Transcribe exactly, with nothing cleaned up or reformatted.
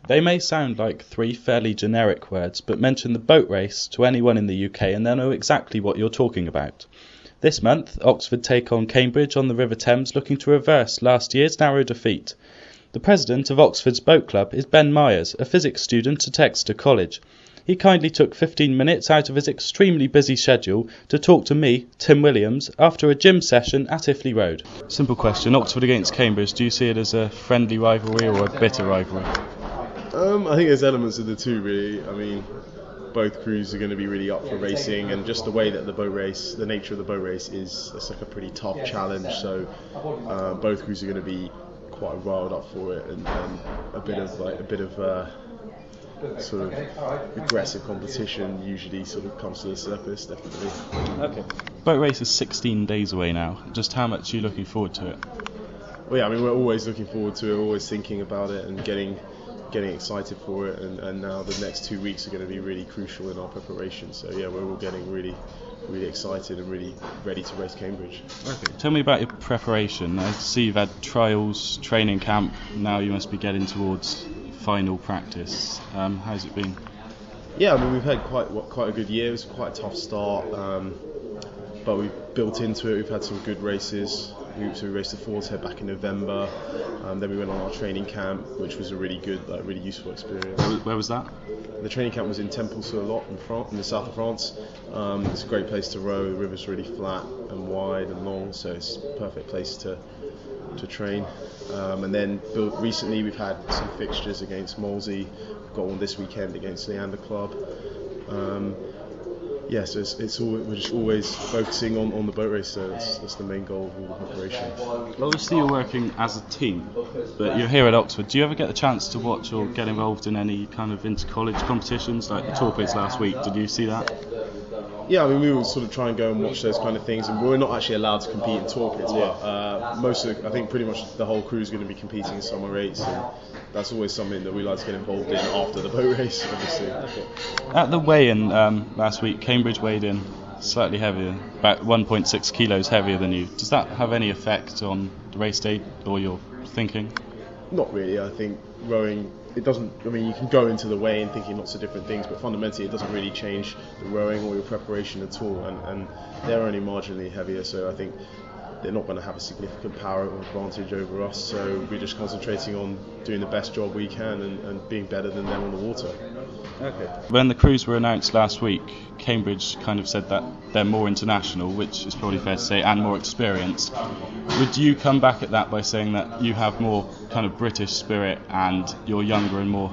They may sound like three fairly generic words, but mention the boat race to anyone in the U K and they'll know exactly what you're talking about. This month, Oxford take on Cambridge on the River Thames, looking to reverse last year's narrow defeat. The president of Oxford's boat club is Ben Myers, a physics student at Exeter College. He kindly took fifteen minutes out of his extremely busy schedule to talk to me, Tim Williams, after a gym session at Iffley Road. Simple question, Oxford against Cambridge, do you see it as a friendly rivalry or a bitter rivalry? Um, I think there's elements of the two, really. I mean, both crews are going to be really up for racing, and just the way that the boat race, the nature of the boat race is, it's like a pretty tough challenge. So uh, both crews are going to be quite riled up for it, and, and a bit of like a bit of uh, sort of aggressive competition usually sort of comes to the surface, definitely. Okay. Boat race is sixteen days away now. Just how much are you looking forward to it? Well, yeah, I mean, we're always looking forward to it, always thinking about it, and getting. getting excited for it, and, and now the next two weeks are going to be really crucial in our preparation. So yeah, we're all getting really really excited and really ready to race Cambridge. Okay. Tell me about your preparation. I see you've had trials, training camp, now you must be getting towards final practice. Um, how's it been? Yeah, I mean, we've had quite quite a good year. It was quite a tough start, um, but we've built into it. We've had some good races. We, so we raced the Ford's Head back in November, um, then we went on our training camp, which was a really good, like, really useful experience. Where was that? The training camp was in Temples-sur-Lot in France, in the south of France. Um, it's a great place to row. The river's really flat and wide and long, so it's a perfect place to to train. Um, and then built, recently we've had some fixtures against Molesey. We've got one this weekend against Leander Club. Um, Yeah, so it's, it's all, we're just always focusing on, on the boat race, so that's, that's the main goal of all the preparation. Well, obviously you're working as a team, but you're here at Oxford. Do you ever get the chance to watch or get involved in any kind of inter-college competitions, like the Torpids last week? Did you see that? Yeah, I mean, we would sort of try and go and watch those kind of things, and we're not actually allowed to compete in Torpids, but uh, most of the, I think pretty much the whole crew is going to be competing in summer eights, and that's always something that we like to get involved in after the boat race, obviously. Okay. At the weigh-in um, last week, Cambridge weighed in slightly heavier, about one point six kilos heavier than you. Does that have any effect on the race day or your thinking? Not really. I think rowing, it doesn't, I mean, you can go into the weigh-in thinking lots of different things, but fundamentally it doesn't really change the rowing or your preparation at all, and, and they're only marginally heavier, so I think they're not going to have a significant power advantage over us, so we're just concentrating on doing the best job we can and, and being better than them on the water. Okay. When the crews were announced last week, Cambridge kind of said that they're more international, which is probably fair to say, and more experienced. Would you come back at that by saying that you have more kind of British spirit and you're younger and more